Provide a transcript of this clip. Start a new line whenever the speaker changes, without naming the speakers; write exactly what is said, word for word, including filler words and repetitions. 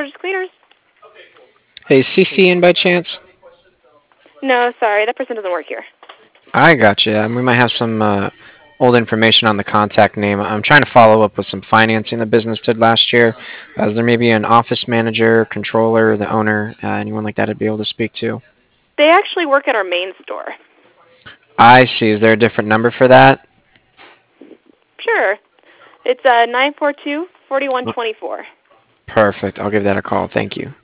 George's Cleaners.
Hey, is C C in by chance?
No, sorry, that person doesn't work here.
I got you. We might have some uh, old information on the contact name. I'm trying to follow up with some financing the business did last year. Uh, is there maybe an office manager, controller, the owner, uh, anyone like that I'd be able to speak to?
They actually work at our main store.
I see. Is there a different number for that?
Sure. It's uh, nine four two, four one two four.
Perfect. I'll give that a call. Thank you.